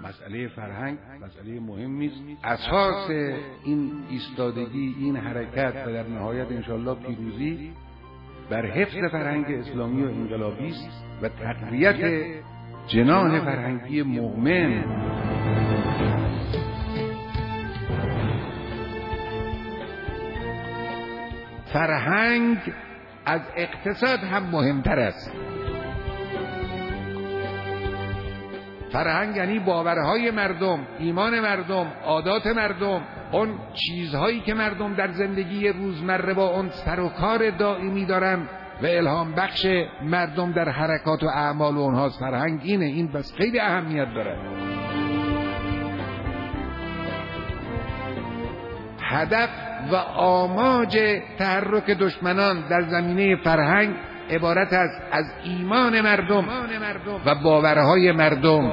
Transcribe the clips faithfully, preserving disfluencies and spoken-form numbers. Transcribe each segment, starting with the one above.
مسئله فرهنگ مسئله مهمی است. اساس این ایستادگی، این حرکت و در نهایت انشالله پیروزی بر حفظ فرهنگ اسلامی و انقلابی است و تقویت جناح فرهنگی مؤمن. فرهنگ از اقتصاد هم مهمتر است. فرهنگ یعنی باورهای مردم، ایمان مردم، عادات مردم، اون چیزهایی که مردم در زندگی روزمره با اون سر و کار دائمی دارن و الهام بخش مردم در حرکات و اعمال اونها. فرهنگ اینه، این بس خیلی اهمیت داره. هدف و آماج تحرک دشمنان در زمینه فرهنگ عبارت است از ایمان مردم و باورهای مردم.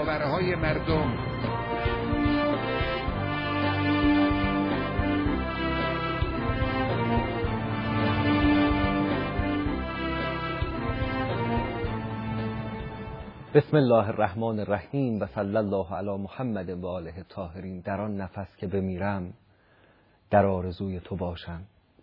بسم الله الرحمن الرحیم و صلی الله علی محمد و آله الطاهرین. در آن نفس که بمیرم در آرزوی تو باشم.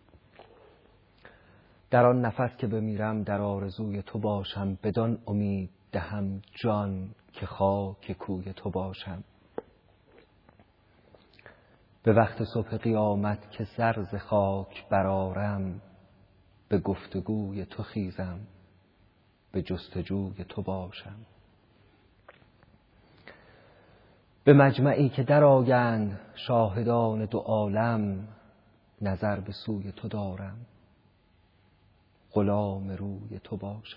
در آن نفس که بمیرم در آرزوی تو باشم، بدان امید دهم جان که خاک کوی تو باشم. به وقت صبح قیامت که سر ز خاک برآرم، به گفتگوی تو خیزم به جستجوی تو باشم. به مجمعی که در آیند شاهدان دو عالم، نظر به سوی تو دارم غلام روی تو باشم.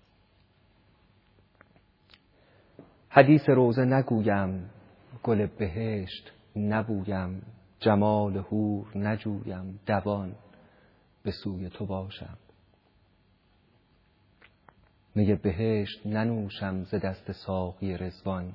حدیث روضه نگویم، گل بهشت نبویم، جمال حور نجویم، دوان به سوی تو باشم. می بهشت ننوشم ز دست ساقی رضوان،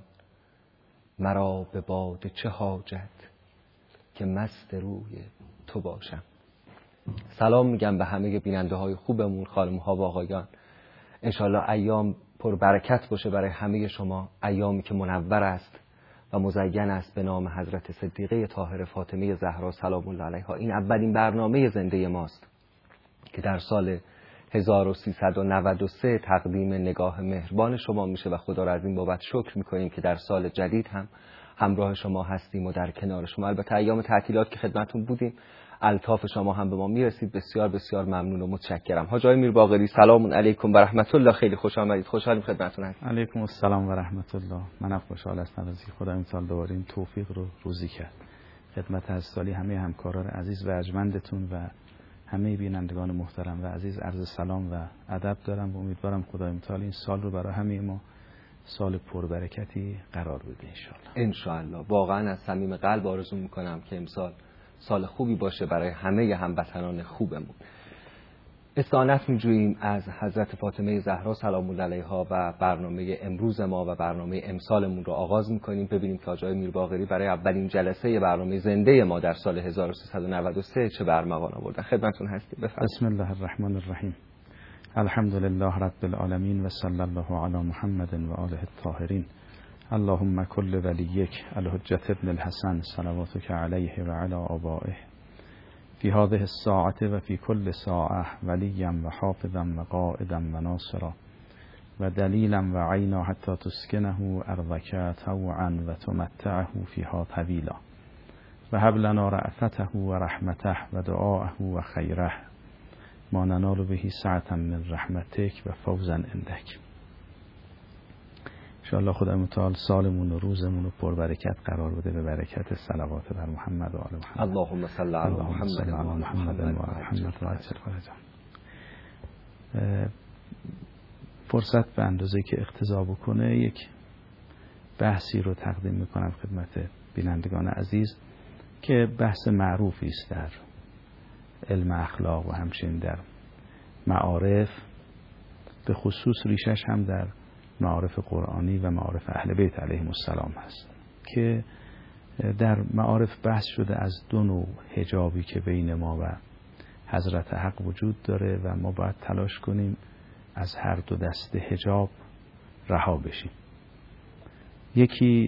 مرا به باده چه حاجت که مست روی تو باشم. سلام میگم به همه بیننده های خوبمون، خانم ها و آقایان. انشالله ایام پر برکت باشه برای همه شما، ایامی که منور است و مزین است به نام حضرت صدیقه طاهره فاطمه زهرا سلام الله علیها. این اولین برنامه زنده ماست که در سال هزار و سیصد و نود و سه تقدیم نگاه مهربان شما میشه و خدا را از این بابت شکر میکنیم که در سال جدید هم همراه شما هستیم و در کنار شما. البته ایام تعطیلات که خدمتون بودیم الطاف شما هم به ما میرسید. بسیار بسیار ممنون و متشکرم. حاج آقای میر باقری سلام علیکم و رحمت الله. خیلی خوش آمدید. خوشحالیم خدمتتون هستیم. علیکم السلام و رحمت الله. منم خوشحال هستم از اینکه خدا امسال دوباره این توفیق رو روزی کرد. خدمت از سالی همه همکاران عزیز و ارجمندتون و همه بینندگان محترم و عزیز عرض سلام و ادب دارم و امیدوارم خدای متعال این سال رو برای همه ما سال پربرکتی قرار بده انشالله. انشالله. واقعا از صمیم قلب آرزو میکنم که امسال سال خوبی باشه برای همه هموطنان خوبمون. استعانت می‌جوییم از حضرت فاطمه زهرا سلام الله علیها و برنامه امروز ما و برنامه امسالمون رو آغاز می‌کنیم. ببینیم که حاج آقای میر باقری برای اولین جلسه برنامه زنده ما در سال هزار و سیصد و نود و سه چه برمغان آوردن. خدمتتون هستیم. بفرمایید. بسم الله الرحمن الرحیم. الحمد لله رب العالمین و صلی الله علی محمد و آله الطاهرین. اللهم کل ولیک الحجة ابن الحسن صلواتک علیه و علی آبائه فی هذه الساعة و فی کل ساعة ولیا و حافظا و قائدا و ناصرا و دلیلا و عینا حتی تسکنه ارضک طوعا و تمتعه فیها طویلا و هب لنا رأفته و رحمته و دعاءه و خیره ما ننال به سعة من رحمتک و فوزا عندک. انشاءالله خدا متعال سالمون و روزمون رو پر برکت قرار بده به برکت صلوات بر محمد و آل محمد. اللهم صل علی محمد و آل محمد و عجل فرجهم. فرصت به اندازه که اقتضا بکنه یک بحثی رو تقدیم میکنم خدمت بینندگان عزیز که بحث معروفی است در علم اخلاق و همچنین در معارف، به خصوص ریشش هم در معارف قرآنی و معارف اهل بیت علیهم السلام هست که در معارف بحث شده از دو نوع حجابی که بین ما و حضرت حق وجود داره و ما باید تلاش کنیم از هر دو دسته حجاب رها بشیم. یکی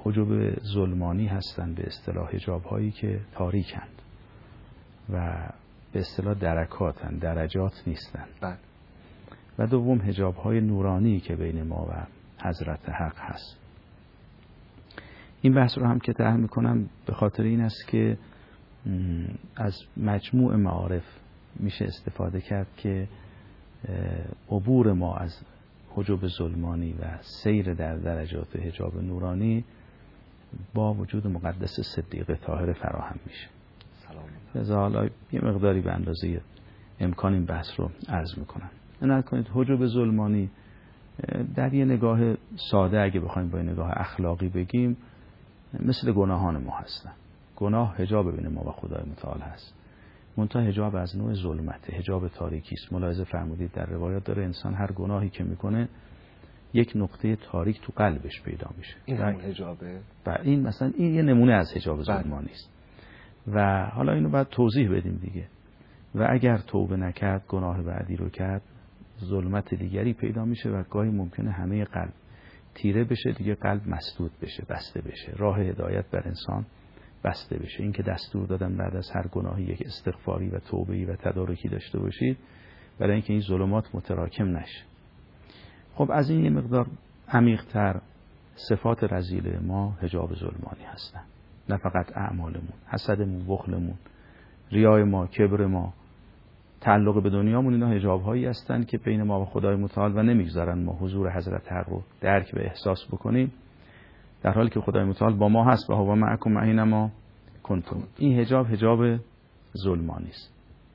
حجب ظلمانی هستند، به اصطلاح حجاب هایی که تاریکند و به اصطلاح درکاتند، درجات نیستند. بله. و دوم حجاب های نورانی که بین ما و حضرت حق هست. این بحث رو هم که طرح میکنم به خاطر این است که از مجموع معارف میشه استفاده کرد که عبور ما از حجب ظلمانی و سیر در درجات حجاب نورانی با وجود مقدس صدیقه طاهره فراهم میشه. لذا حالا یه مقداری به اندازه امکان این بحث رو عرض میکنم. نگاه کنید حجب ظلمانی در یه نگاه ساده اگه بخوایم با یه نگاه اخلاقی بگیم مثل گناهان ما هستن. گناه حجاب بین ما و خدای متعال هست. منتها حجاب از نوع ظلمته، حجاب تاریکی است. ملاحظه فرمودید در روایات داره انسان هر گناهی که میکنه یک نقطه تاریک تو قلبش پیدا میشه. این همون حجابه. و این مثلا این یه نمونه از حجاب ظلمانی است. و حالا اینو باید توضیح بدیم دیگه. و اگر توبه نکرد، گناه بعدی رو کرد، ظلمت دیگری پیدا میشه و گاهی ممکنه همه قلب تیره بشه، دیگه قلب مسدود بشه، بسته بشه، راه هدایت بر انسان بسته بشه. این که دستور دادن بعد از هر گناهی یک استغفاری و توبه‌ای و تدارکی داشته باشید برای اینکه این ظلمات متراکم نشه. خب از این یه مقدار عمیق‌تر صفات رذیل ما حجاب ظلمانی هستن. نه فقط اعمالمون، حسدمون، بخلمون، ریای ما، کبر ما، تعلق به دنیامون، اینا حجاب‌هایی هستن که بین ما و خدای متعال و نمیگذارن ما حضور حضرت حق رو درک و احساس بکنیم، در حالی که خدای متعال با ما هست و هو معکم اینما کنتم. این حجاب حجاب ظلمانی است.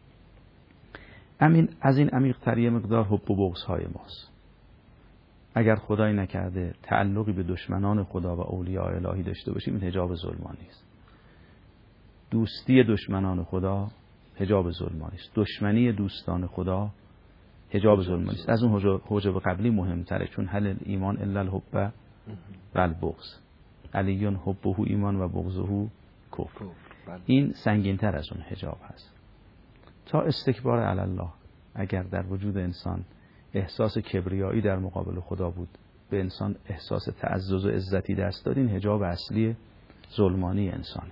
همین از این عمیق‌تر یه مقدار حب و بغض‌های ماست. اگر خدای نکرده تعلقی به دشمنان خدا و اولیاء الهی داشته باشیم، این حجاب ظلمانی است. دوستی دشمنان خدا حجاب ظلمانی است. دشمنی دوستان خدا حجاب ظلمانی است. از اون حجاب قبلی مهمتره، چون هل ایمان الا الحب و البغض، علی حبه ایمان و بغضه کفر. این سنگین‌تر از اون حجاب هست. تا استکبار علی الله، اگر در وجود انسان احساس کبریایی در مقابل خدا بود، به انسان احساس تعزز و عزتی دست داد، این حجاب اصلی ظلمانی انسان.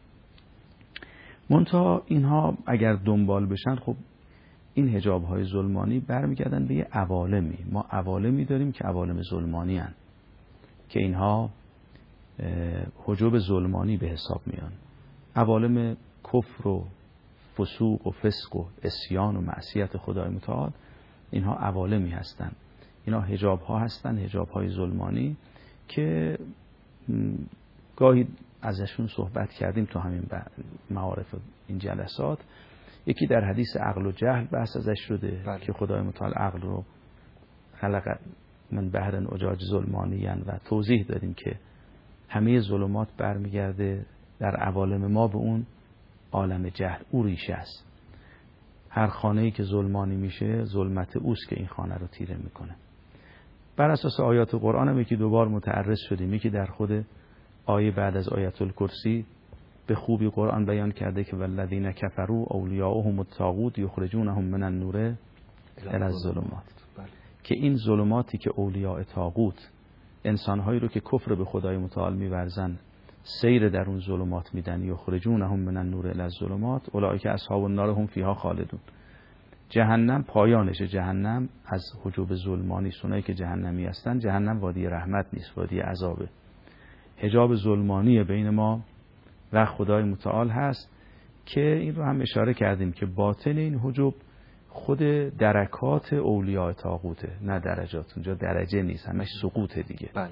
منتها اینها اگر دنبال بشن، خب این حجاب‌های ظلمانی برمیگردن به یه عوالمی. ما عوالمی داریم که عوالم ظلمانی هن، که اینها حجاب ظلمانی به حساب میان. عوالم کفر و فسوق و فسق و عصیان و معصیت خدای متعال، اینها عوالمی هستن. اینها حجاب ها هستن، حجاب های ظلمانی که گاهی ازشون صحبت کردیم تو همین معارف این جلسات. یکی در حدیث عقل و جهل بحث ازش شده بله. که خدای متعال عقل رو خلق من بحر اجاج ظلمانیان و توضیح دادیم که همه ظلمات برمیگرده در عوالم ما به اون عالم جهل، او ریشه است. هر خانه‌ای که ظلمانی میشه، ظلمت اوست که این خانه رو تیره میکنه. بر اساس آیات قرآن هم یکی دوبار متعرض شدیم. یکی در خود آیه بعد از آیت الکرسی به خوبی قرآن بیان کرده که والذین کفروا اولیاؤهم الطاغوت یخرجونهم من النور الی الظلمات، که این ظلماتی که اولیاء طاغوت، انسان‌هایی رو که کفر به خدای متعال می‌ورزن، سیر در اون ظلمات میدن، یخرجونهم من النور الی الظلمات اولئک اصحاب النار هم فیها خالدون. جهنم پایانش جهنم از حجاب ظلمانی، اونایی که جهنمی هستن، جهنم وادی رحمت نیست، وادی عذابه. حجاب ظلمانی بین ما و خدای متعال هست که این رو هم اشاره کردیم که باطن این حجاب خود درکات اولیاء طاغوته، نه درجات. اونجا درجه نیست، همش سقوط دیگه. بله.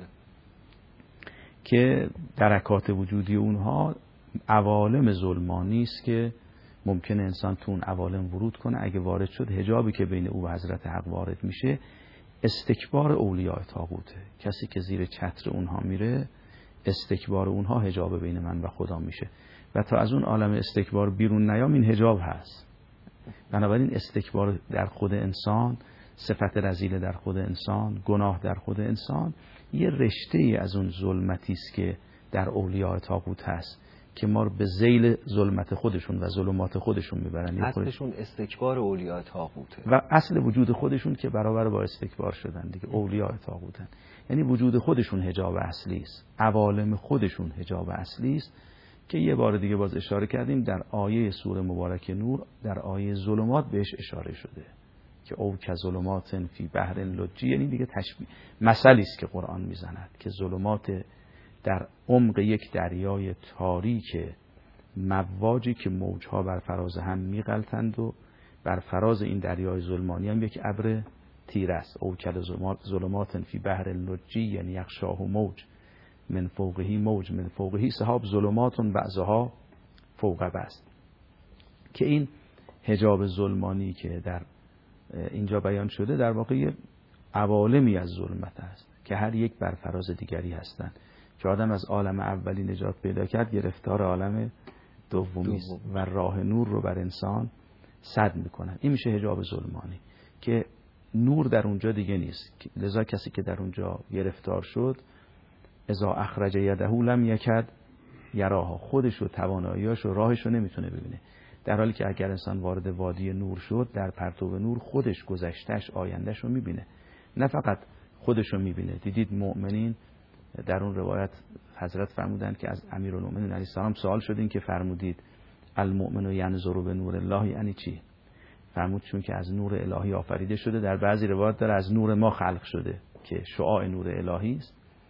که درکات وجودی اونها عوالم ظلمانی است که ممکنه انسان تو اون عوالم ورود کنه. اگه وارد شد، حجابی که بین او و حضرت حق وارد میشه استکبار اولیاء طاغوته. کسی که زیر چتر اونها میره، استکبار اونها حجاب بین من و خدا میشه. و تا از اون عالم استکبار بیرون نیام، این حجاب هست. بنابراین استکبار در خود انسان، صفت رذیل در خود انسان، گناه در خود انسان، یه رشته ای از اون ظلمتی است که در اولیاء طاغوت هست که ما رو به ذیل ظلمت خودشون و ظلمات خودشون میبرن. اصلشون استکبار اولیاء طاغوته و اصل وجود خودشون که برابر با استکبار شدن دیگه، اولیاء طاغوتن. یعنی وجود خودشون حجاب اصلی است، عوالم خودشون حجاب اصلی است که یه بار دیگه باز اشاره کردیم در آیه سوره مبارکه نور، در آیه ظلمات بهش اشاره شده که او که ظلمات فی بحر لجی، یعنی دیگه تشبیه مثلی است که قرآن میزند که ظلمات در عمق یک دریای تاریک مواجی که موجها بر فراز هم میغلطند و بر فراز این دریای ظلمانی هم یک ابر تیره است. او که ظلمات فی بحر لجی یعنی یغشاه موج من فوقه موج من فوقه سحاب ظلمات بعضها فوق بعض، که این حجاب ظلمانی که در اینجا بیان شده در واقع عوالمی از ظلمت است که هر یک بر فراز دیگری هستند که آدم از عالم اولی نجات پیدا کرد گرفتار عالم دومی است و راه نور رو بر انسان سد میکنن. این میشه حجاب ظلمانی که نور در اونجا دیگه نیست، لذا کسی که در اونجا گرفتار شد اذا اخرج یده لم یکد یراها، خودش و تواناییاش و راهش رو نمیتونه ببینه، در حالی که اگر انسان وارد وادی نور شد در پرتو نور خودش گذشتهش آیندهش رو میبینه، نه فقط خودش رو میبینه. دیدید مؤمنین در اون روایت حضرت فرمودن که از امیرالمومنین علیه السلام سوال شدین که فرمودید المؤمن ینظر به نور الله یعنی چی؟ فرمود چون که از نور الهی آفریده شده، در بعضی روایات داره از نور ما خلق شده که شعاع نور الهی است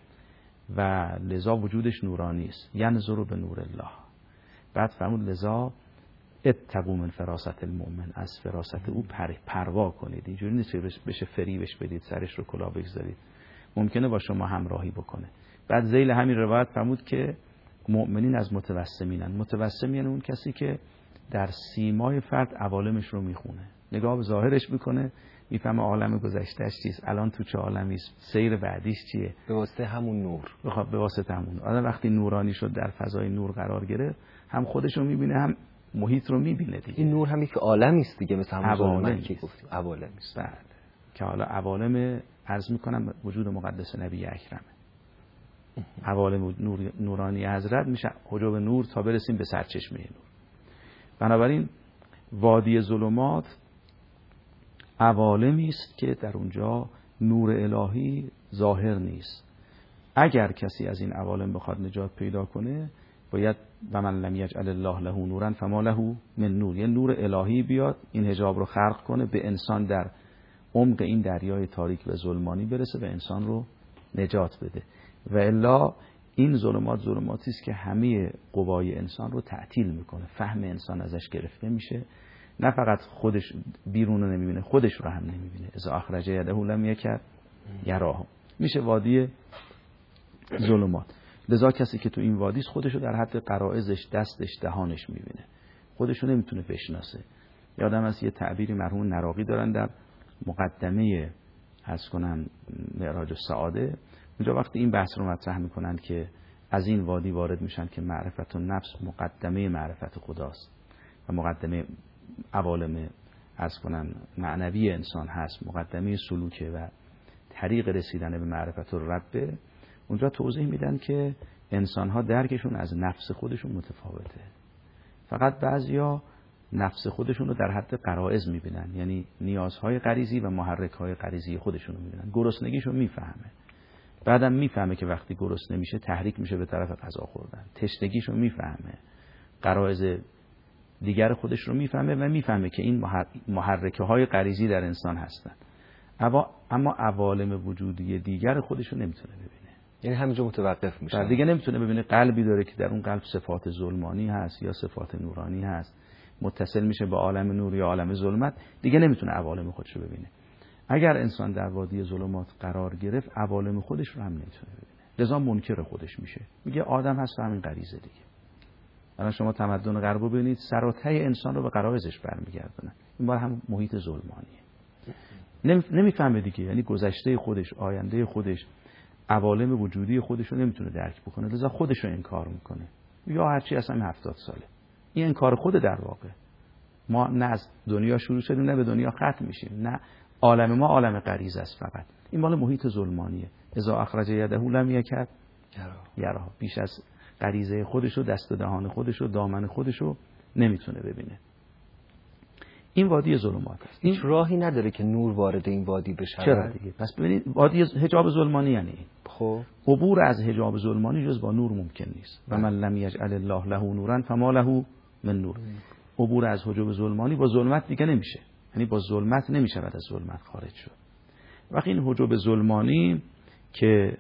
و لذا وجودش نورانی است. ینظر به نور الله. بعد فرمود لذا اتقوا من فراست المؤمن، از فراست او پر پروا کنید. اینجوری نیست که بشه فریبش بدید، سرش رو کلاه بگذارید، ممکنه با شما همراهی بکنه. بعد ذیل همین روایت فرمود که مؤمنین از متوسمینن. متوسم یعنی اون کسی که در سیمای فرد عوالمش رو میخونه، نگاه به ظاهرش میکنه، میفهمه عالم گذشتهش چیست، الان تو چه عالمی است، سیر بعدیش چیه، به واسطه همون نور. بخواد به واسطه همون آدم وقتی نورانی شد در فضای نور قرار گرفت، هم خودش رو میبینه هم محیط رو میبینه دیگه. این نور هم یک عالمی است دیگه، مثل همون ظلمت که گفتیم عوالم است. بله، که حالا عوالم عرض میکنم وجود مقدس نبی اکرمه. عوالم نور نورانی حضرت میشه حجاب نور تا برسیم به سرچشمه نور. بنابراین وادی ظلمات عوالمی است که در اونجا نور الهی ظاهر نیست. اگر کسی از این عوالم بخواد نجات پیدا کنه باید و من لم یجعل الله له نورا فما له من نور، یه نور الهی بیاد این حجاب رو خلق کنه، به انسان در عمق این دریای تاریک و ظلمانی برسه و انسان رو نجات بده. و الا این ظلمات ظلماتی است که همه قوای انسان رو تعطیل میکنه، فهم انسان ازش گرفته میشه، نه فقط خودش بیرون رو نمیبینه، خودش رو هم نمیبینه. اذا اخرج یده لم یکد یراها، میشه وادی ظلمات. لذا کسی که تو این وادی است خودش رو در حد غرایزش، دستش، دهانش میبینه، خودش رو نمیتونه بشناسه. یادم از یه تعبیری مرحوم نراقی دارن در مقدمه از کنن معراج السعاده، اونجا وقتی این بحث رو مطرح میکنن که از این وادی وارد میشن که معرفت النفس مقدمه معرفت خداست و مقدمه عوالم از کنن معنوی انسان هست، مقدمه سلوکه و طریق رسیدن به معرفت الرب. اونجا توضیح میدن که انسان‌ها درکشون از نفس خودشون متفاوته. فقط بعضیا نفس خودشون رو در حد غرایز میبینن، یعنی نیازهای غریزی و محرک‌های غریزی خودشون رو میبینن. گرسنگیشو میفهمه، بعدم میفهمه که وقتی گرسنه میشه تحریک میشه به طرف غذا خوردن. تشنگیشو میفهمه، غرایز دیگر خودش رو میفهمه و میفهمه که این محرک‌های غریزی در انسان هستن. اما عوالم وجودی دیگر خودش رو نمیتونه ببینه، یعنی همینجا متوقف میشه. دیگه نمیتونه ببینه قلبی داره که در اون قلب صفات ظلمانی هست یا صفات نورانی هست، متصل میشه به عالم نور یا عالم ظلمت، دیگه نمیتونه عوالم خودش رو ببینه. اگر انسان در وادی ظلمات قرار گرفت عوالم خودش رو هم نمیتونه ببینه، لذا منکر خودش میشه، میگه آدم هست و همین غریزه دیگه. الان شما تمدن غرب رو ببینید، سر و ته انسان رو به غرایزش برمیگردونه، این بار هم محیط ظلمانیه. نمیفهمه دیگه، یعنی گذشته خودش، آینده خودش، عوالم وجودی خودش رو نمیتونه درک بکنه، لذا خودش رو انکار میکنه یا هرچی اصلا هفتاد ساله. این انکار خود در واقع. ما نه از دنیا شروع شدیم نه به دنیا ختم میشیم، نه عالم ما عالم غریزه است فقط. این مال محیط ظلمانیه. اذا اخرج یده لم یکد یراها، بیش از غریزه خودشو، دست و دهان خودشو، دامن خودشو نمیتونه ببینه. این وادی ظلمات است. این راهی نداره که نور وارد این وادی بشه. چرا دیگه؟ پس ببینید وادی حجاب ظلمانی یعنی خب عبور از حجاب ظلمانی جز با نور ممکن نیست. و من لم یجعل الله له نورا فما له من نور. عبور از حجاب ظلمانی با ظلمت دیگه نمیشه. یعنی با ظلمت نمیشه از ظلمت خارج شد. وقتی این حجاب ظلمانی که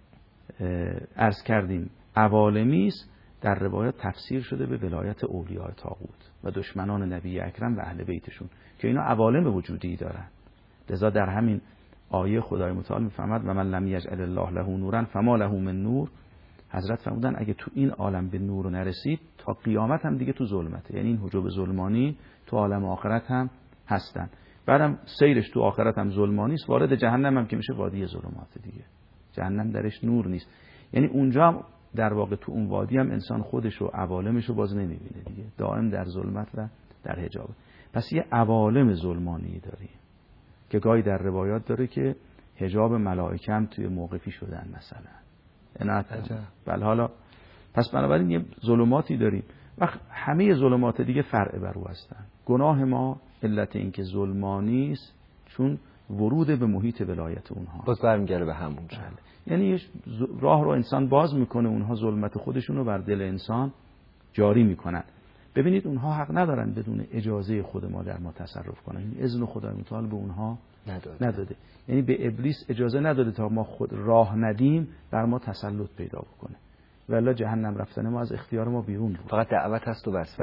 عرض کردیم عوالمی است، در روایات تفسیر شده به ولایت اولیاء طاغوت و دشمنان نبی اکرم و اهل بیتشون که اینا عوالم وجودی دارن. لذا در همین آیه خدای متعال میفهمد و من لم یجعل الله له نورا فما له من نور. حضرت فرمودن اگه تو این عالم به نور نرسید تا قیامت هم دیگه تو ظلمته. یعنی این حجاب ظلمانی تو عالم آخرت هم هستن. بعدم سیرش تو آخرت هم ظلمانی است، وارد جهنم هم که میشه وادی ظلمات دیگه. جهنم درش نور نیست. یعنی اونجا هم در واقع تو اون وادی هم انسان خودش و عوالمش رو باز نمیبینه دیگه، دائم در ظلمت و در حجاب. پس یه عوالم ظلمانی داریم که گاهی در روایات داره که حجاب ملائکه هم توی موقفی شدن مثلا. بله حالا پس بنابراین یه ظلماتی داریم و همه ظلمات دیگه فرع بر او هستن. گناه ما علت این که ظلمانی است چون ورود به محیط ولایت اونها باز برمیگره به همون جا. یعنی راه رو انسان باز میکنه، اونها ظلمت خودشون رو بر دل انسان جاری میکنن. ببینید اونها حق ندارن بدون اجازه خود ما در ما تصرف کنن. این اذن خدای متعال به اونها نداده. نداده. یعنی به ابلیس اجازه نداده تا ما خود راه ندیم بر ما تسلط پیدا بکنه. والا جهنم رفتن ما از اختیار ما بیرون بود. فقط دعوت هست و بس.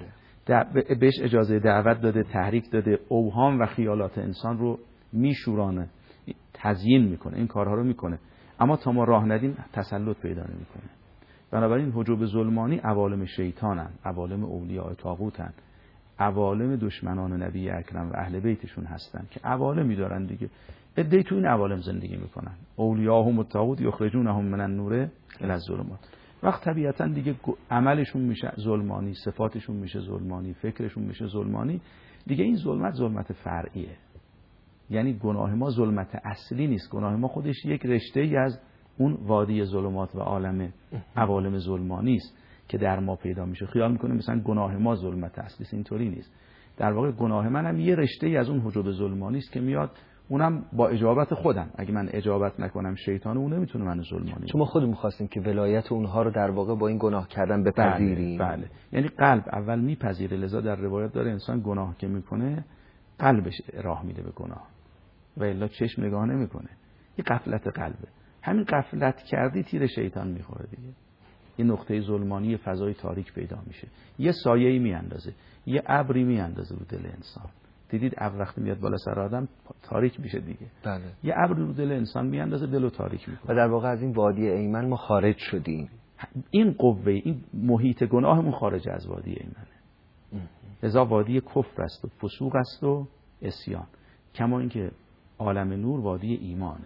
بله. بهش اجازه دعوت داده، تحریک داده، اوهام و خیالات انسان رو میشورانه، تزیین میکنه، این کارها رو میکنه. اما تا ما راه ندیم تسلط پیدا نمیکنه. بنابراین حجاب ظلمانی عوالم شیطانن، عوالم اولیاء طاغوتن، عوالم دشمنان نبی اکرم و اهل بیتشون هستن که عوالمی دارن دیگه. عده‌ای تو این عوالم زندگی میکنن. اولیاءهم الطاغوت یخرجونهم من النور الی الظلمات. وقت طبیعتا دیگه عملشون میشه ظلمانی، صفاتشون میشه ظلمانی، فکرشون میشه ظلمانی. دیگه این ظلمت ظلمت فرعیه. یعنی گناه ما ظلمت اصلی نیست. گناه ما خودش یک رشته ای از اون وادی ظلمات و عالم عوالم ظلمانی است که در ما پیدا میشه. خیال میکنه مثلا گناه ما ظلمت اصلی است، اینطوری نیست. در واقع گناه من هم یه رشته ای از اون حجاب ظلمانی است که میاد، اونم با اجابت خودم. اگه من اجابت نکنم شیطان اون نمیتونه منو ظلمانی. چون ما خودمون خواستیم که ولایت اونها رو در واقع با این گناه کردن بپذیریم. بله, بله. یعنی قلب اول میپذیره. لذا در روایات داره انسان گناه که میکنه قلبش راه میده به گناه و الا چشم نگاه نمیکنه. این غفلت قلبه. همین غفلت کردی تیر شیطان میخوره دیگه. یه نقطه ظلمانی، فضای تاریک پیدا میشه. یه سایه‌ای میاندازه، یه ابری میاندازه رو دل انسان. دیدید ابر وقتی میاد بالا سر آدم تاریک میشه دیگه. بله. یه ابر رو دل انسان میاندازه، دلو تاریک میکنه. و در واقع از این وادی ایمن ما خارج شدیم. این قوه، این محیط گناهمون خارج از وادی ایمنه. لذا وادی کفر است و فسوق است و عصیان. کما اینکه عالم نور وادی ایمانه.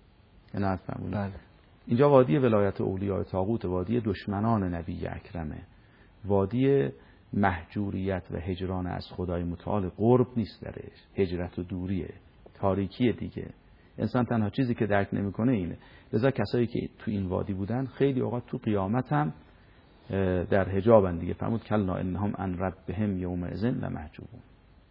نه فهمونید؟ بله. اینجا وادی ولایت اولیاء طاغوت، وادی دشمنان نبی اکرمه، وادی محجوریت و هجران از خدای متعال. قرب نیست درش، هجرت و دوریه، تاریکیه دیگه. انسان تنها چیزی که درک نمیکنه اینه. لذا کسایی که تو این وادی بودن خیلی اوقات تو قیامت هم در حجابن دیگه. فرمود کلا انهم عن ربهم یومئذ لمحجوبون.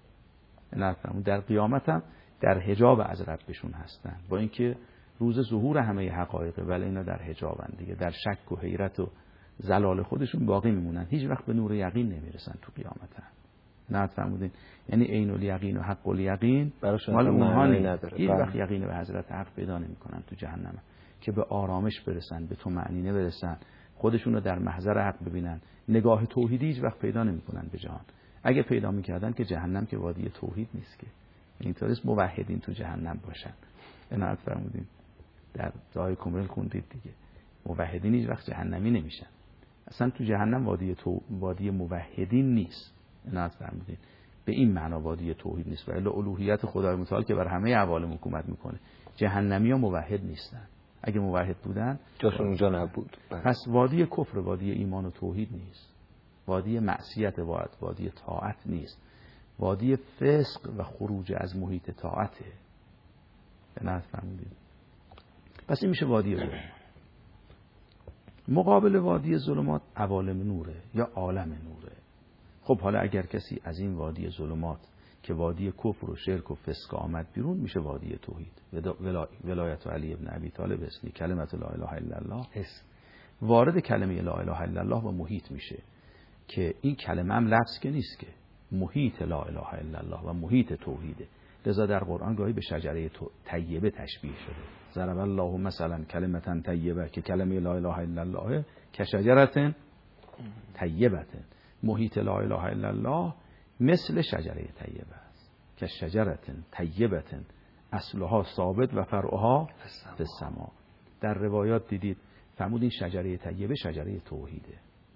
نه فرمود در قیامت هم در حجاب از ربشون هستن، با اینکه روز ظهور همه حقایقه ولی اینا در حجابن دیگه، در شک و حیرت و زلال خودشون باقی میمونن. هیچ وقت به نور یقین نمیرسن تو قیامت هم. نه فرمودین یعنی عین الیقین و حق الیقین مال اونها نداره. هیچ وقت یقین به حضرت حق پیدا نمیکنن تو جهنم که به آرامش برسن، به تو معنینه برسن، خودشون رو در محضر حق ببینن. نگاه توحیدی هیچ وقت پیدا نمیکنن به جهان. اگه پیدا میکردن که جهنم که وادی توحید نیست که. اینطوری است موحدین تو جهنم باشن. عنایت فرمودین در دعای کمرل خوندید دیگه. موحدین هیچ وقت جهنمی نمیشن. اصلا تو جهنم وادی تو وادی موحدین نیست. عنایت فرمودین به این معنا وادی توحید نیست. ولی الوهیت خدای متعال که بر همه عوالم حکومت میکنه. جهنمی ها موحد نیستن. اگه موحد بودن جاشون اونجا نبود. پس وادی کفر وادی ایمان و توحید نیست. وادی معصیت واد وادی طاعت نیست. وادی فسق و خروج از محیط طاعته. عنایت فرمودین. پس این میشه وادی ظلمات. مقابل وادی ظلمات عوالم نوره یا عالم نوره. خب حالا اگر کسی از این وادی ظلمات که وادی کفر و شرک و فسق آمد بیرون، میشه وادی توحید. ولایت علی ابن ابی طالب اسمی کلمت لا اله الا الله است. وارد کلمه لا اله الا الله و محیط میشه که این کلمه هم لفظ که نیست، که محیط لا اله الا الله و محیط توحیده. لذا در قرآن گاهی به شجره طیبه تشبیه شده. ضرب الله مثلا کلمة طیبه که کلمه لا اله الا الله که شجرة طیبه. محیط لا اله الا الله مثل شجره طیبه است که شجرة طیبه اصلها ثابت و فرعها فی السماء. در روایات دیدید فرمود این شجره طیبه شجره توحیده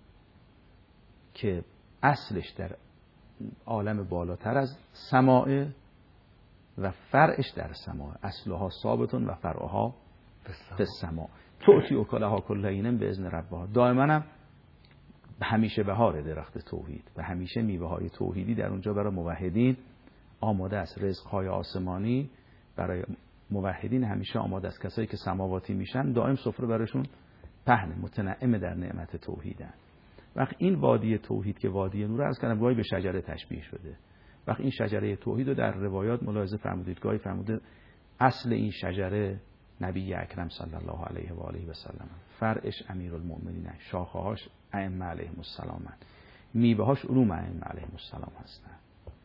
که اصلش در عالم بالاتر از سماء و فرعش در سماء. اصلها ثابتون و فرعها فی السماء. تؤتی اکلها کل حین باذن ربها. دائما هم همیشه بهار درخت توحید و همیشه میوه های توحیدی در اونجا برای موحدین آماده است. رزق های آسمانی برای موحدین همیشه آماده است. کسایی که سماواتی میشن دائم سفره براشون پهن، متنعم در نعمت توحیدن. وقت این وادی توحید که وادی نور است که گاهی به شجره تشبیه شده. وقت این شجره توحید رو در روایات ملاحظه فرمودید، گاهی فرموده اصل این شجره نبی اکرم صلی الله علیه و آله و سلم، فرعش امیرالمؤمنین، شاخه‌هاش ائمه علیهم السلام، میوه‌هاش علوم ائمه علیهم السلام هستند.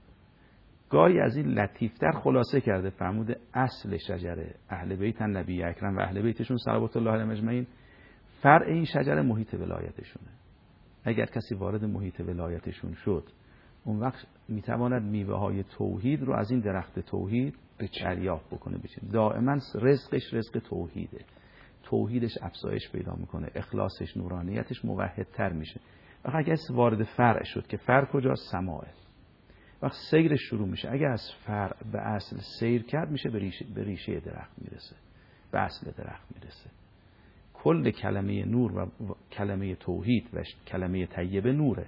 گاهی از این لطیفتر خلاصه کرده فرموده اصل شجره اهل بیت نبی اکرم و اهل بیتشون صلوات الله علیهم اجمعین، فرع این شجره محیط ولایتشونه. اگر کسی وارد محیط ولایتشون شد، اون وقت میتواند میوه های توحید رو از این درخت توحید دریافت بکنه. بچین دائما رزقش رزق توحیده. توحیدش افزایش پیدا میکنه، اخلاصش، نورانیتش موحدتر میشه. وقت اگر وارد فرع شد که فرع کجاست؟ سماعه. وقت سیرش شروع میشه. اگر از فرع به اصل سیر کرد میشه به ریشه, به ریشه درخت میرسه، به اصل درخت میرسه. کل کلمه نور و کلمه توحید و کلمه طیبه نوره.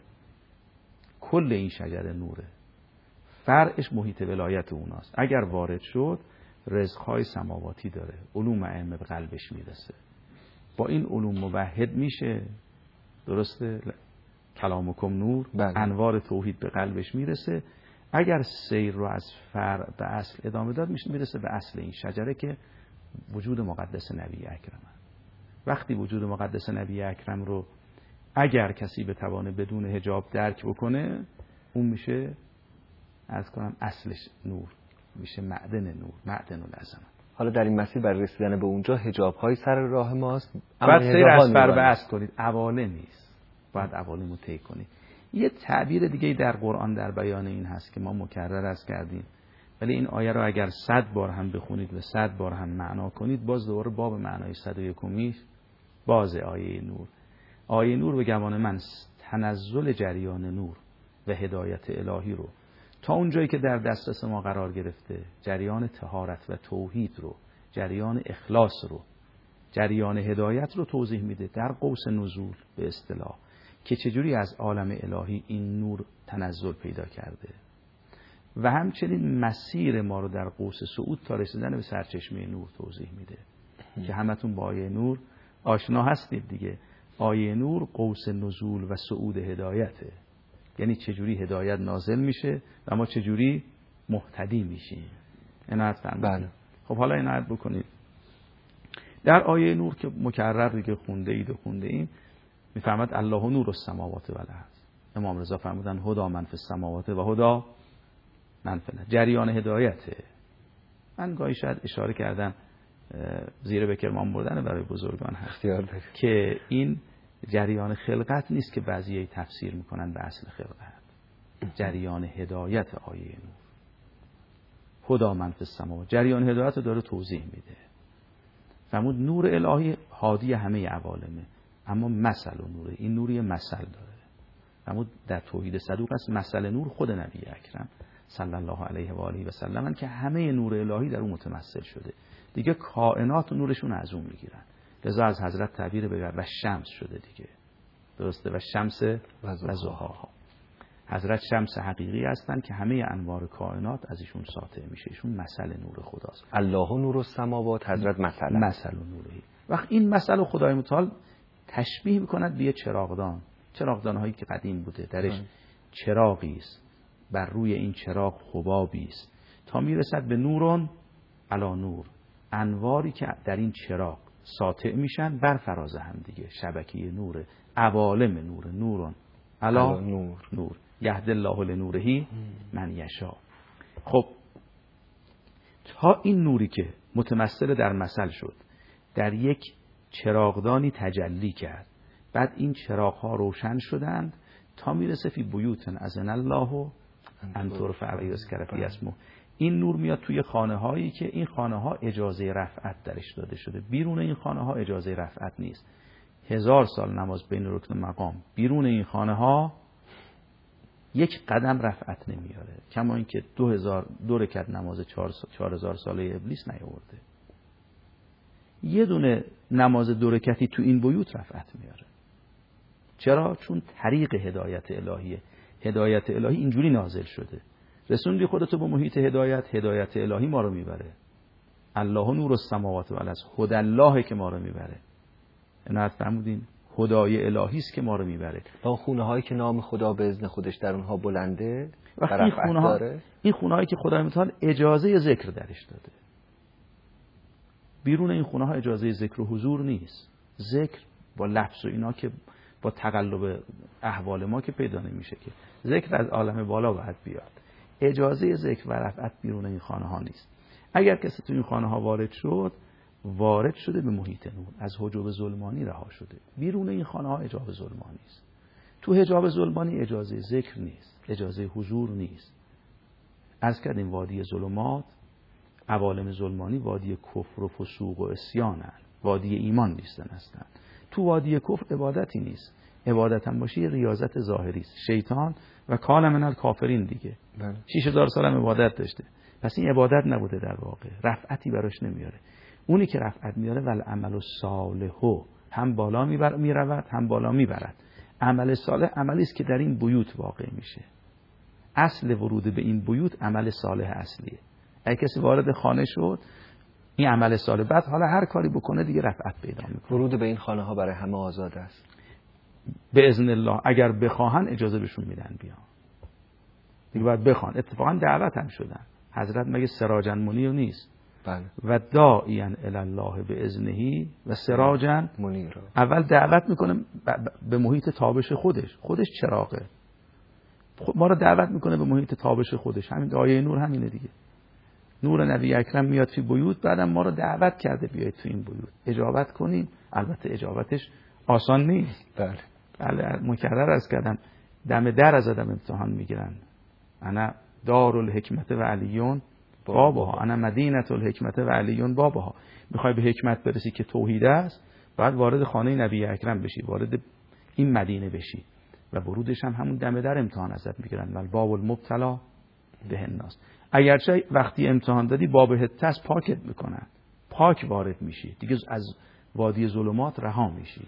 کل این شجره نوره. فرعش محیط ولایت اوناست. اگر وارد شد رزقهای سماواتی داره، علوم ائمه به قلبش میرسه، با این علوم موحد میشه. درسته؟ کلامکم نور. بله. انوار توحید به قلبش میرسه. اگر سیر رو از فرع به اصل ادامه داد میشه میرسه به اصل این شجره که وجود مقدس نبی اکرم. وقتی وجود مقدس نبی اکرم رو اگر کسی بتوانه بدون حجاب درک بکنه، اون میشه عرض کنم اصلش نور، میشه معدن نور، معدن العظمت. حالا در این مسیر برای رسیدن به اونجا حجاب های سر راه ماست. بعد سیر از فر به اصل کنید، اواله نیست، باید اواله رو طی کنید. یه تعبیر دیگه در قرآن در بیان این هست که ما مکرر از کردیم، ولی این آیه رو اگر صد بار هم بخونید و صد بار هم معنا کنید، باز دوباره باب معنای صد و یکمیش باز آیه نور. آیه نور به گمان من تنزل جریان نور و هدایت الهی رو تا اونجایی که در دسترس ما قرار گرفته، جریان طهارت و توحید رو، جریان اخلاص رو، جریان هدایت رو توضیح میده در قوس نزول به اصطلاح، که چجوری از عالم الهی این نور تنزل پیدا کرده و همچنین مسیر ما رو در قوس صعود تا رسیدن به سرچشمه نور توضیح میده که همتون با آیه نور آشنا هستید دیگه. آیه نور قوس نزول و صعود هدایته، یعنی چجوری هدایت نازل میشه و ما چجوری مهتدی میشیم. عنایت فرمایید. بله. خب حالا عنایت بکنید در آیه نور که مکرر دیگه خونده اید و خونده ایم، میفرماد الله نور السماوات و الارض. امام رضا فرمودن هدا من فی السماوات و هدا من فی الارض. جریان هدایته. من گاهی شاید اشاره کردم زیر به کرمان بردن برای بزرگان هست که این جریان خلقت نیست که بعضی تفسیر میکنن به اصل خلقت. جریان هدایت آیه نور، هدا من فی السماوات، جریان هدایت رو داره توضیح میده. فرمود نور الهی هادی همه عوالمه، اما مثل و نوره، این نوری مثل داره. فرمود در توحید صدوق است مثل نور خود نبی اکرم صلی الله علیه و آله و سلم که همه نور الهی در اون متمثل شده. دیگه کائنات نورشون از اون میگیرن. لذا از حضرت تعبیر بگر و شمس شده دیگه. درسته؟ و شمس و ضحاها. حضرت شمس حقیقی هستن که همه انوار کائنات از ایشون ساطع میشه. ایشون مثل نور خداست. الله نور السماوات، حضرت مثلا مثل نوره. وقت این مثل خدای متعال تشبیه میکند به یه چراغدان، چراغدان هایی که قدیم بوده، درش چراغی است، بر روی این چراغ حبابی است، تا میرسد به نورون علا نور، انواری که در این چراغ ساطع میشن بر فراز هم دیگه، شبکه نور، عوالم نور، نورون علا نور نور یهد الله لنورهی من یشاء. خب تا این نوری که متمثل در مثل شد در یک چراغدانی تجلی کرد، بعد این چراغ ها روشن شدند تا میرسه فی بیوتن اذن الله ان ترفع و یذکر فیها اسمه. این نور میاد توی خانه هایی که این خانه ها اجازه رفعت درش داده شده، بیرون این خانه ها اجازه رفعت نیست. هزار سال نماز بین رکن مقام بیرون این خانه ها یک قدم رفعت نمیاره، کما اینکه دو هزار دو رکعت نماز چهار چهار هزار ساله ابلیس نیاورده. یه دونه نماز دو رکعتی تو این بیوت رفعت میاره. چرا؟ چون طریق هدایت الهیه. هدایت الهی اینجوری نازل شده. رسوندی خودتو به محیط هدایت، هدایت الهی ما رو میبره. الله نور السماوات والارض، هدی الله که ما رو میبره. عنایت فرمودین هدای الهی است که ما رو میبره. اون خونه هایی که نام خدا به اذن خودش در اونها بلنده، وقتی این خونه ها این خونه هایی که خدای متعال اجازه ذکر درش داده، بیرون این خونه ها اجازه ذکر و حضور نیست. ذکر با لفظ و اینا که با تقلب احوال ما که پیدا نمیشه، که ذکر از عالم بالا باید بیاد. اجازه ذکر و رفعت بیرون این خانه ها نیست. اگر کسی تو این خانه ها وارد شد، وارد شده به محیط نور، از حجاب ظلمانی رها شده. بیرون این خانه ها حجاب ظلمانی است. تو حجاب ظلمانی اجازه ذکر نیست، اجازه حضور نیست. از کردیم وادی ظلمات، عوالم ظلمانی وادی کفر و فسوق و عصیانن، وادی ایمان نیستن هستن. تو وادی کفر عبادتی نیست، عبادت هم باشه ریاضت ظاهری است. شیطان و کان من الکافرین دیگه شش هزار سال هم عبادت داشته، پس این عبادت نبوده در واقع، رفعتی براش نمیاره. اونی که رفعت میاره ول عمل الصالح، هم بالا میبر میرود هم بالا میبرد. عمل صالح عملی است که در این بیوت واقع میشه. اصل ورود به این بیوت عمل صالح اصلیه. اگه کسی وارد خانه شد این عمل صالح، بعد حالا هر کاری بکنه دیگه رفعت پیدا میکنه. ورود به این خانه ها برای همه آزاده است به اذن الله. اگر بخواهن اجازه بهشون میدن بیان دیگه، باید بخوان. اتفاقا دعوت هم شدن. حضرت مگه سراجا منیر نیست؟ بله. و داعیا الی الله باذنه و سراجا منیر. اول دعوت میکنه به محیط تابش خودش، خودش چراغه، ما رو دعوت میکنه به محیط تابش خودش. همین آیه نور همینه دیگه. نور نبی اکرم میاد فی بیوت، بعدم ما رو دعوت کرده بیاید تو این بیوت، اجابت کنیم. البته اجابتش آسان نیست. بله. بله مکرر از کردم دم در از آدم امتحان میگیرن. انا دار الحکمت و علیون بابها، انا مدینه الحکمت و علیون بابها. میخوای به حکمت برسی که توحید است، بعد وارد خانه نبی اکرم بشی، وارد این مدینه بشی و ورودش هم همون دم در امتحان ازت میگیرن. ول باب المبتلا به الناس. اگرچه وقتی امتحان دادی باب هتس پاکت میکنن، پاک وارد میشی دیگه، از وادی ظلمات رها میشی.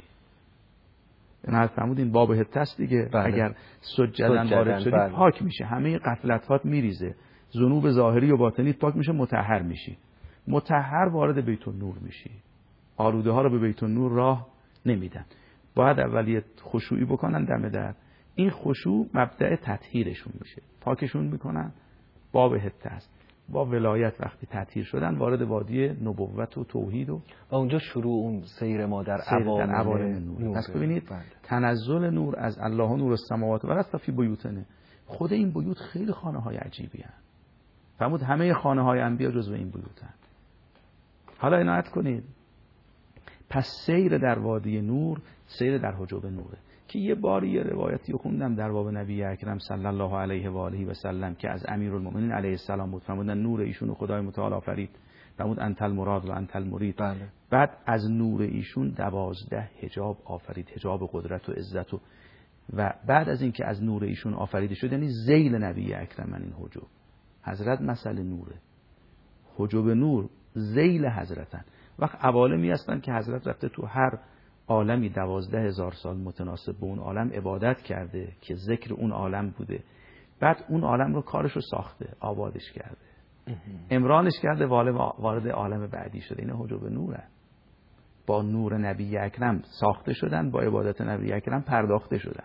این حرف فرمودین باب هتس دیگه. بله. اگر سجدن وارد شدی بله. پاک میشه، همه غفلتات میریزه، ذنوب ظاهری و باطنی پاک میشه، مطهر میشی. مطهر وارد بیت النور میشی. آلوده ها رو به بیت النور راه نمیدن. باید اولیه خشوعی بکنن دم در. این خشوع مبدأ تطهیرشون میشه، پاکشون میکنن. باب هتس با ولایت وقتی تطهیر شدن وارد وادی نبوت و توحید و, و اونجا شروع اون سیر ما در عوالم نور. پس ببینید بند. تنزل نور از الله نور السماوات والارض تا فی بیوتنه. خود این بیوت خیلی خانه های عجیبی هستند. فرمود همه خانه های انبیا جزو این بیوتن. حالا عنایت کنید، پس سیر در وادی نور سیر در حجاب نوره. که یه باری یه روایتی خوندم در باب نبی اکرم صلی الله علیه و آله و سلم که از امیرالمومنین علیه السلام بود. فرمودن نور ایشون خدای متعال آفرید، فرمود انت المراد و انت المرید. بله. بعد از نور ایشون دوازده حجاب آفرید، حجاب قدرت و عزت و و بعد از اینکه از نور ایشون آفریده شد، یعنی ذیل نبی اکرم من این حجاب. حضرت مسئله نوره، حجاب نور ذیل حضرتن. وقت عوالمی هستن که حضرت رفته تو هر عالمی دوازده هزار سال متناسب به اون عالم عبادت کرده که ذکر اون عالم بوده، بعد اون عالم رو کارش رو ساخته، آبادش کرده، امرانش کرده، وارد عالم بعدی شده. این حجاب نوره. با نور نبی اکرم ساخته شدن، با عبادت نبی اکرم پرداخته شدن.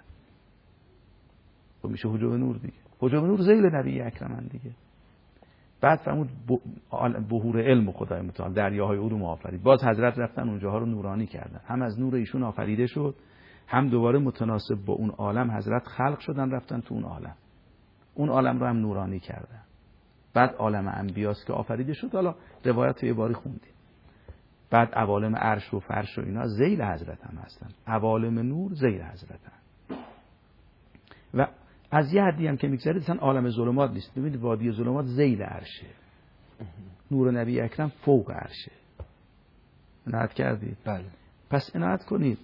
خب میشه حجاب نور دیگه. حجاب نور ذیل نبی اکرمن دیگه. بعد فرمود بحور علم خدای متعال، دریاهای علوم آفرید. باز حضرت رفتن اونجاها رو نورانی کردن. هم از نور ایشون آفریده شد، هم دوباره متناسب با اون عالم حضرت خلق شدن رفتن تو اون عالم. اون عالم رو هم نورانی کردن. بعد عالم انبیاست که آفریده شد. حالا روایت یه باری خوندیم. بعد عوالم عرش و فرش و اینا ذیل حضرت هم هستن. عوالم نور ذیل حضرت هم. و از یه حدی هم که میگذارید اصلا عالم ظلمات نیست. ببینید وادی ظلمات ذیل عرشه. نور نبی اکرم فوق عرشه. عنایت کردید؟ بله. پس عنایت کنید.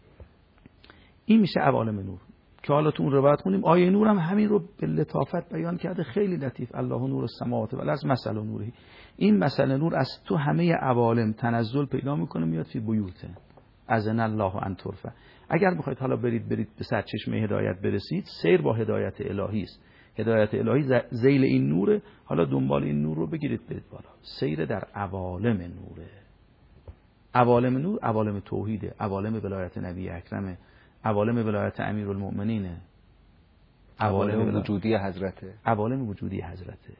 این میشه عوالم نور. که حالا تو اون روایت خونیم آیه نور هم همین رو به لطافت بیان کرده، خیلی لطیف. الله نور السماوات والارض مثل نوره. این مثل نور از تو همه عوالم تنزل پیدا میکنه میاد فی بیوته اذن الله ان ترفع. اگر بخواید حالا برید برید به سرچشمه هدایت برسید، سیر با هدایت الهی است. هدایت الهی ذیل این نوره. حالا دنبال این نور رو بگیرید برید بالا. سیر در عوالم نوره. عوالم نور عوالم توحیده، عوالم ولایت نبی اکرمه، عوالم ولایت امیرالمؤمنینه، عوالم ولایت وجودی حضرته، عوالم وجودی حضرته.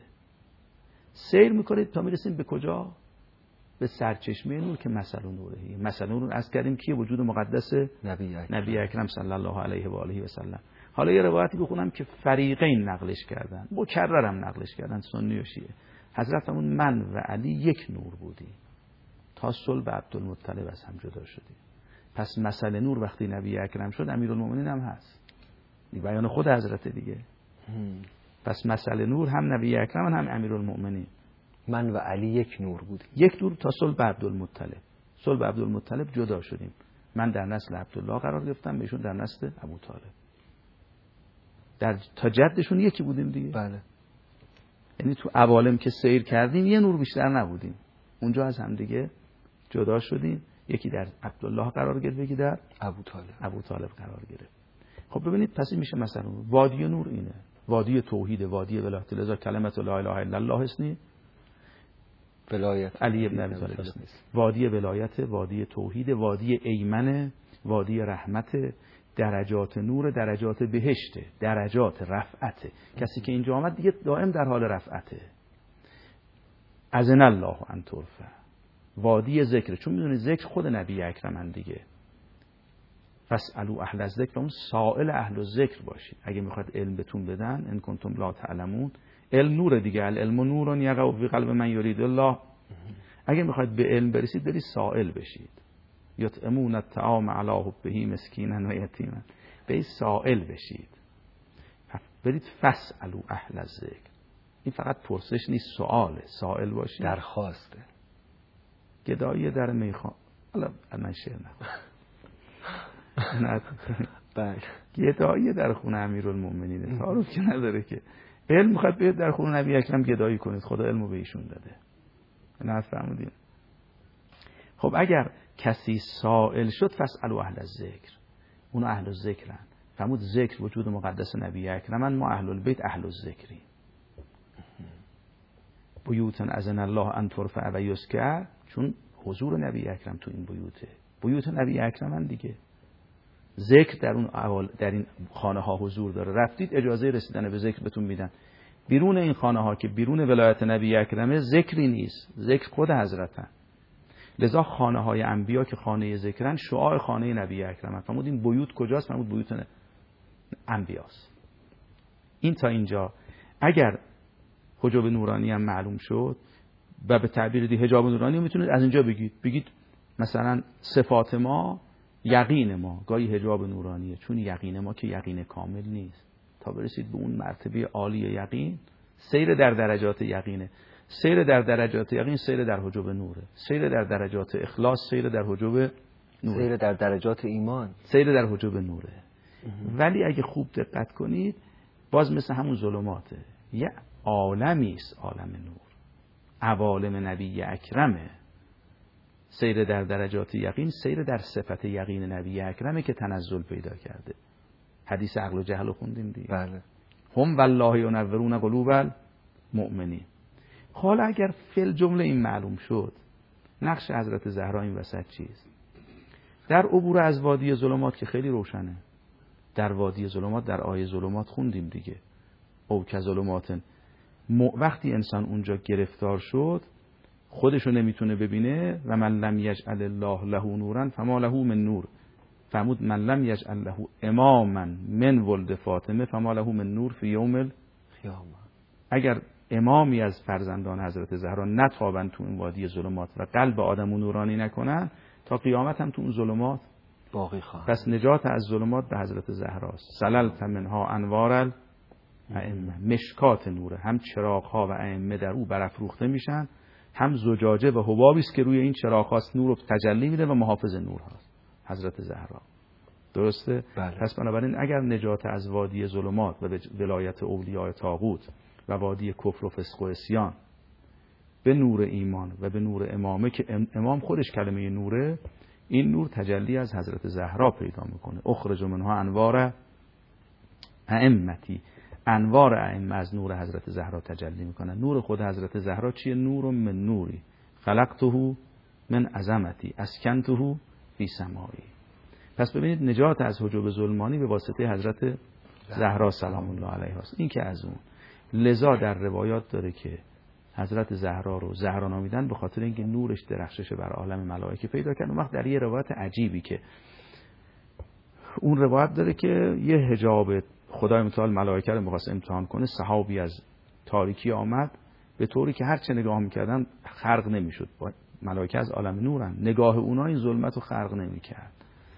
سیر میکنید تا میرسیم به کجا؟ به سرچشمه نور که مثل نورهی. مثل نور از کردیم که وجود مقدس نبی اکرم. نبی اکرم صلی الله علیه و آله و سلم. حالا یه روایتی بخونم که فریقین نقلش کردن، مکررم نقلش کردن، سنی و شیعه. حضرت همون من و علی یک نور بودیم تا صلب عبدالمطلب از هم جدا شدیم. پس مثل نور وقتی نبی اکرم شد امیرالمؤمنین هم هست. این بیان خود حضرت دیگه. هم. پس مثل نور هم نبی اکرم هم امیرالمؤمنین. من و علی یک نور بود. یک نور تا صلب عبدالمطلب. صلب عبدالمطلب جدا شدیم. من در نسل عبدالله قرار گرفتم، بهشون در نسل ابوطالب. در تا جدشون یکی بودیم دیگه. بله. یعنی تو عوالم که سیر کردیم یه نور بیشتر نبودیم. اونجا از هم دیگه جدا شدیم. یکی در عبدالله قرار گرفت، یکی در ابوطالب. ابوطالب قرار گرفت. خب ببینید پس این میشه مثلا وادی نور اینه. وادی توحید، وادی ولایت. لذا کلمت لا اله الا الله اسنی ولایت علی ابن ابی طالب است. وادی ولایت، وادی توحید، وادی ایمن، وادی رحمت، درجات نور، درجات بهشت، درجات رفعت. کسی که اینجا آمد دیگه دائم در حال رفعته. اذن الله ان ترفع. وادی ذکر، چون میدونید ذکر خود نبی اکرمن دیگه. فاسالوا اهل الذکر، اون سائل اهل الذکر باشید. اگه میخواد علم بهتون بدن، ان کنتم لا تعلمون، علم نور دیگه. العلم نور یقع فی قلب من یرید الله. اگه میخواید به علم برسید برید سائل بشید. یطعمون الطعام علی حبه مسکینا و یتیما. برید سائل بشید. برید فاسالوا اهل الذکر. این فقط پرسش نیست، سؤاله. سائل باشید، درخواسته. گدایی در میخوام. حالا من شعر نه. بله. گدایی در خونه امیرالمؤمنین تعارف که نداره که. علم میخواد بیاد در خونه نبی اکرم گدایی کنید. خدا علمو به ایشون داده. نه فهمیدین؟ خب اگر کسی سائل شد فاسالوا اهل الذکر. اون اهل الذکرن. فرمود ذکر وجود مقدس نبی اکرمن، ما اهل البیت اهل الذکری. بیوتن اذن الله ان ترفع و یذکر، چون حضور نبی اکرم تو این بیوته. بیوت نبی اکرمن دیگه. ذکر در اون اول در این خانه ها حضور داره. رفتید اجازه رسیدن به ذکر بهتون میدن. بیرون این خانه ها که بیرون ولایت نبی اکرمه ذکری نیست. ذکر خود حضرتن. لذا خانه های انبیا که خانه ذکرن شعاع خانه نبی اکرمن. فرمود این بیوت کجاست؟ فرمود بیوت انبیاست. این تا اینجا. اگر حجاب نورانی هم معلوم شد و به تعبیر دی حجاب نورانی میتونید از اینجا بگید. بگید مثلا صفات ما یقین ما گاهی حجاب نورانیه، چون یقین ما که یقین کامل نیست. تا برسید به اون مرتبه عالی یقین، سیر در درجات یقینه. سیر در درجات یقین سیر در حجاب نوره. سیر در درجات اخلاص سیر در حجاب نوره. سیر در درجات ایمان سیر در حجاب نوره. ولی اگه خوب دقت کنید باز مثل همون ظلماته. یه عالمی است، عالم نور. عوالم نبی اکرمه. سیر در درجات یقین سیر در صفت یقین نبی اکرمه که تنزل پیدا کرده. حدیث عقل و جهل رو خوندیم دیگه. بله. هم والله ینورون قلوب المؤمنین. حالا اگر فل جمله این معلوم شد، نقش حضرت زهرا این وسط چیست؟ در عبور از وادی ظلمات که خیلی روشنه. در وادی ظلمات در آیه ظلمات خوندیم دیگه. او که ظلماتن، وقتی انسان اونجا گرفتار شد خودشو نمیتونه ببینه. و من لم یجعل الله له نورا فما له من نور. فرمود من لم یجعل له اماما من ولد فاطمه فما له من نور فی یوم القیامه. اگر امامی از فرزندان حضرت زهرا نتابن تو این وادی ظلمات و قلب آدمو نورانی نکنن، تا قیامت هم تو اون ظلمات باقی خواهد. پس نجات از ظلمات به حضرت زهراست. سللت منها انوار الائمه، مشکات نوره، هم چراغ‌ها و ائمه در او برافروخته میشن، هم زجاجه و حبابی است که روی این چراغ‌ها نور رو تجلی میده و محافظ نور هست حضرت زهرا. درسته؟ بله. پس بنابراین اگر نجات از وادی ظلمات و ولایت اولیاء طاغوت و وادی کفر و فسق و عصیان به نور ایمان و به نور امامه که امام خودش کلمه نوره، این نور تجلی از حضرت زهرا پیدا میکنه. اخرج منها انوار ائمتی، انوار ائمه از نور حضرت زهرا تجلی میکنه. نور خود حضرت زهرا چیه؟ نور من نوری خلقته من عظمتی اسکنته فی سمایی. پس ببینید نجات از حجب ظلمانی به واسطه حضرت زهرا سلام الله علیها است. این که از اون لذا در روایات داره که حضرت زهرا رو زهرا نامیدن به خاطر اینکه نورش درخشش بر عالم ملائکه پیدا کرد. اون وقت در یه روایت عجیبی که اون روایت داره که یه حجاب خدای متعال ملائکه رو می‌خواست امتحان کنه، سحابی از تاریکی آمد به طوری که هر چه نگاه می‌کردن خرق نمی‌شد. ملائکه از عالم نورن، نگاه اونها این ظلمت رو خرق نمی‌کرد.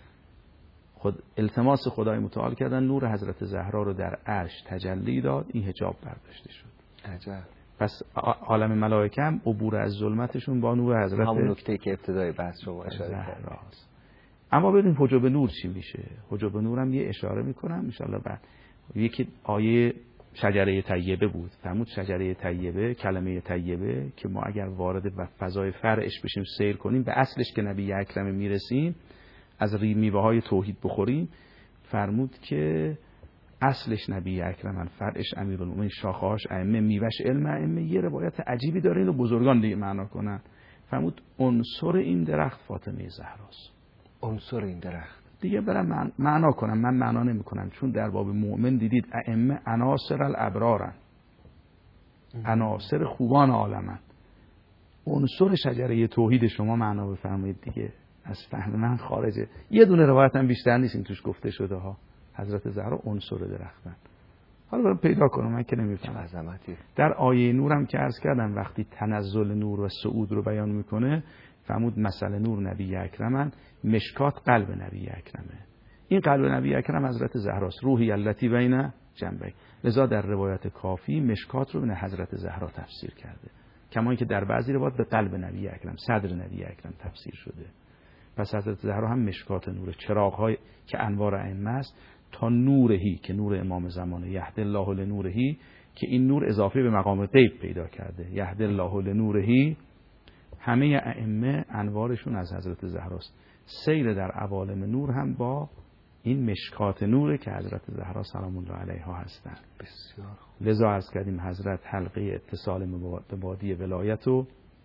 خود التماس خدای متعال کردن، نور حضرت زهرا رو در عرش تجلی داد، این حجاب برداشته شد. عجب. پس عالم ملائکه هم عبور از ظلمتشون با نور حضرت همون نکته که ابتدای بحث شما اشاره کردید. اما ببین حجب نور چی میشه؟ حجب نور هم یه اشاره میکنم ان شاء الله بعد. یکی آیه شجره طیبه بود. فرمود شجره طیبه، کلمه طیبه که ما اگر وارد و فضای فرعش بشیم سیر کنیم به اصلش که نبی اکرم میرسیم، از ری میوه های توحید بخوریم، فرمود که اصلش نبی اکرمن، فرعش امیرالمومنین، شاخه‌هاش ائمه، میوهش علم ائمه. یه روایت عجیبی داره اینو بزرگان دیگه معنا کنن. فرمود عنصر این درخت فاطمه زهراست. عنصر این درخت دیگه برام معنا کنم، من معنا نمی‌کنم، چون در باب مؤمن دیدید ائمه عناصر الابرارن، عناصر خوبان عالمن. عنصر شجره توحید شما معنا بفرمایید دیگه، از فهم من خارجه. یه دونه روایت هم بیشتر نیست این توش گفته شده ها. حضرت زهرا عنصر درختن. حالا برام پیدا کنم، من که نمی‌فهمم. عظمتی. در آیه نورم که عرض کردم وقتی تنزل نور و صعود رو بیان میکنه، فرمود مثل نور نبی اکرمن، مشکات قلب نبی اکرمه. این قلب نبی اکرم حضرت زهراست، روحی التی بین جنبی. لذا در روایت کافی مشکات رو به حضرت زهرا تفسیر کرده، کما اینکه در بعضی روایات به قلب نبی اکرم، صدر نبی اکرم تفسیر شده. پس حضرت زهرا هم مشکات نور، چراغ‌های که انوار ائمه است، تا نورهی که نور امام زمانه، یهدی الله لنورهی، که این نور اضافه به مقام غیب پیدا کرده. یهدی الله لنورهی، همه ائمه انوارشون از حضرت زهراست. سیر در عوالم نور هم با این مشکات نوره که حضرت زهرا سلام الله علیها هستند. بسیار خوب. لذا عرض کردیم حضرت حلقه اتصال به وادی ولایت و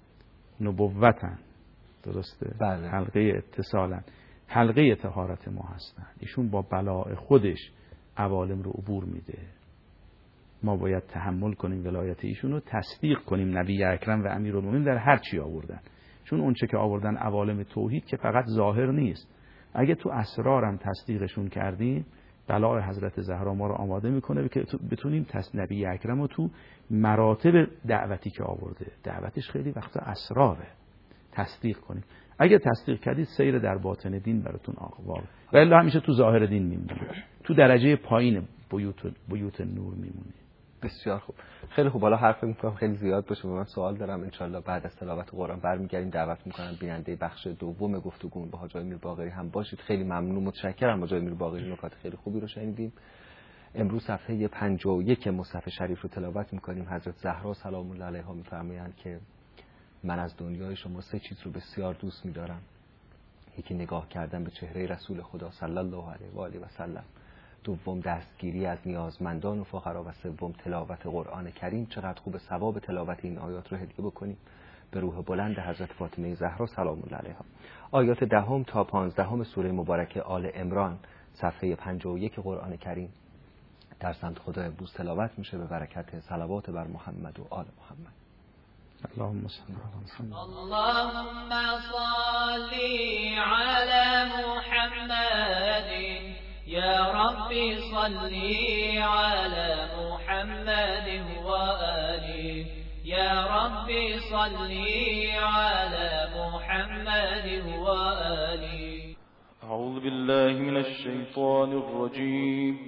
نبوتن. درسته؟ بله. حلقه اتصالن، حلقه طهارت ما هستن. ایشون با بلاء خودش عوالم رو عبور میده. ما باید تحمل کنیم ولایت ایشون رو، تصدیق کنیم نبی اکرم و امیرالمومنین در هر چی آوردن. چون اون چه که آوردن عوالم توحید که فقط ظاهر نیست. اگه تو اسرارم تصدیقشون کردیم، بلاء حضرت زهرا ما رو آماده میکنه که بتونیم نبی اکرم رو تو مراتب دعوتی که آورده، دعوتش خیلی وقتا اسراره، تصدیق کنیم. اگه تصدیق کردید سیر در باطن دین براتون آقوار، و الا همیشه تو ظاهر دین میمونید، تو درجه پایین بیوت بیوت نور میمونید. بسیار خوب، خیلی خوب. حالا حرف میکنم خیلی زیاد باشه، من سوال دارم. انشالله بعد از تلاوت قرآن برمیگردیم. دعوت میکنم بیننده بخش دوم گفتگو با حاج امیر باقری هم باشید. خیلی ممنون، متشکرم حاج امیر باقری، نکات خیلی خوبی رو شنیدیم. امروز صفحه پنجاه و یک مصحف شریف رو تلاوت میکنیم. حضرت زهرا سلام الله علیها میفرمایند که من از دنیای شما سه چیز رو بسیار دوست می‌دارم. یکی نگاه کردن به چهره رسول خدا صلی الله علیه و آله و سلم، دوم دستگیری از نیازمندان و فقرا، و سوم تلاوت قرآن کریم. چقدر خوب ثواب تلاوت این آیات رو هدیه بکنیم به روح بلند حضرت فاطمه زهرا سلام الله علیها. آیات دهم تا پانزدهم سوره مبارکه آل عمران صفحه پنجاه و یک قرآن کریم در سمت خدا امروز تلاوت میشه به برکت صلوات بر محمد و آل محمد. اللهم صل على محمد. اللهم صل على محمد يا ربي صل على محمد وآله يا ربي صل على محمد وآله. أعوذ بالله من الشيطان الرجيم.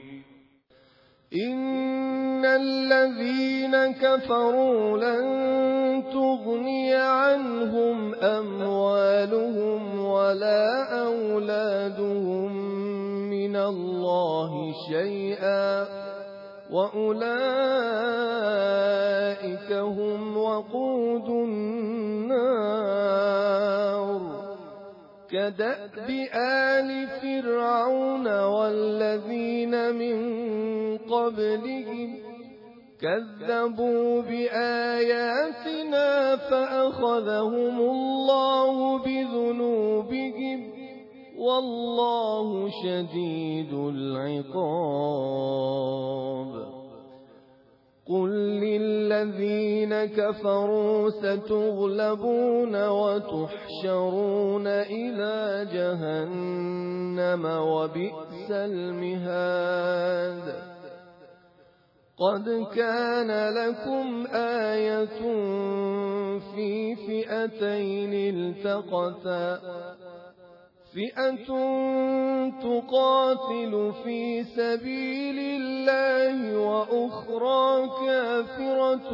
إن الذين كفروا لن تغني عنهم أموالهم ولا أولادهم من الله شيئا وأولئك هم وقود النار كدأب آل فرعون والذين من قبلهم كذبوا بآياتنا فأخذهم الله بذنوبهم والله شديد العقاب. قل للذين كفروا ستغلبون وتحشرون إلى جهنم وبئس المهاد. قد كان لكم آية في فئتين التقتا فئة تقاتل في سبيل الله وأخرى كافرة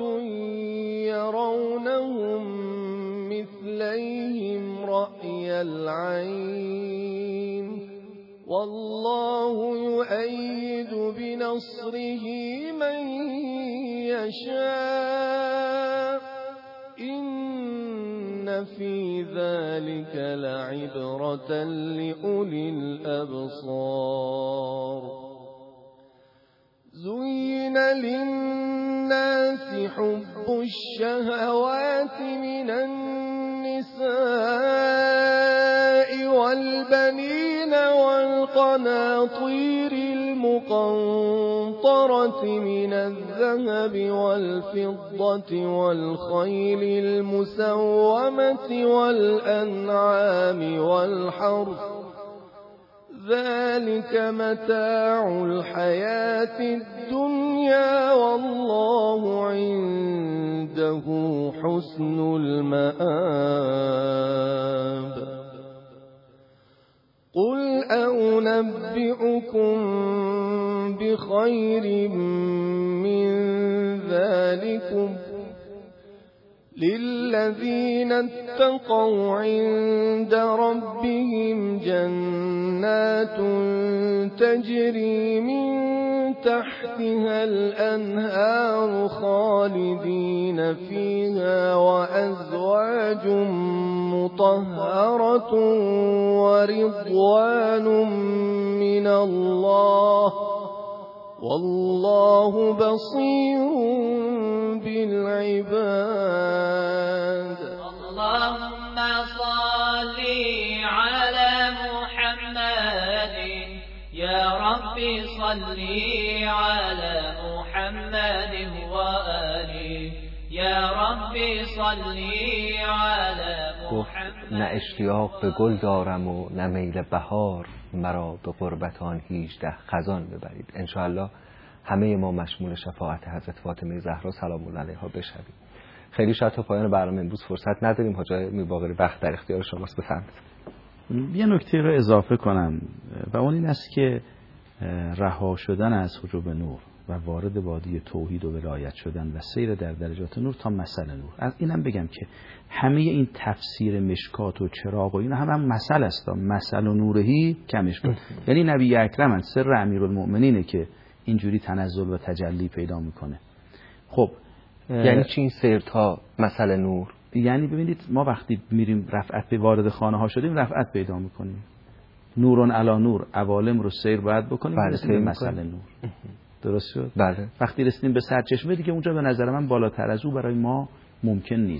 يرونهم مثليهم رأي العين والله يؤيد بنصره من يشاء إن في ذلك لعبرة لأولي الأبصار. زين للناس حب الشهوات من النساء والبنين والقناطير المقنطرة من الذهب والفضة والخيل المسومة والأنعام والحرث ذلك متاع الحياة الدنيا والله عنده حسن المآب. قل أنبئكم بخير من ذلكم للذين اتقوا عند ربهم جنات تجري من تحتها الأنهار خالدين فيها وأزواج مطهرة ورضوان من الله والله بصير بالعباد. اللهم صل على محمد يا ربي صل على محمد وآله يا ربی صلی علی محمد. نه اشتیاق به گل دارم و نه میل بهار، مرا به قربت آن هیجده خزان ببرید. انشاءالله همه ما مشمول شفاعت حضرت فاطمه زهرا سلام الله علیها بشویم. خیلی شاید تا پایان برنامه امروز فرصت نداریم. حاج آقای میرباقری وقت در اختیار شماست، بفرمایید. یه نکته رو اضافه کنم و اون این است که رها شدن از حجب نور و وارد وادی توحید و ولایت شدن و سیر در درجات نور تا مثل نور. از اینم بگم که همه این تفسیر مشکات و چراغ و اینا هم, هم مثل است، مثل و نورهی کمشکات. یعنی نبی اکرم سر امیرالمؤمنینه که اینجوری تنزل و تجلی پیدا میکنه. خب یعنی چی این سیر تا مثل نور؟ یعنی ببینید ما وقتی میریم رفعت به وارد خانه ها شدیم رفعت پیدا میکنیم، نورون علی نور، عوالم رو سیر باید بکنیم برسیم به مثل نور. درست شد؟ بله. وقتی رسیدیم به سرچشمه دیگه اونجا به نظر من بالاتر از او برای ما ممکن نیست.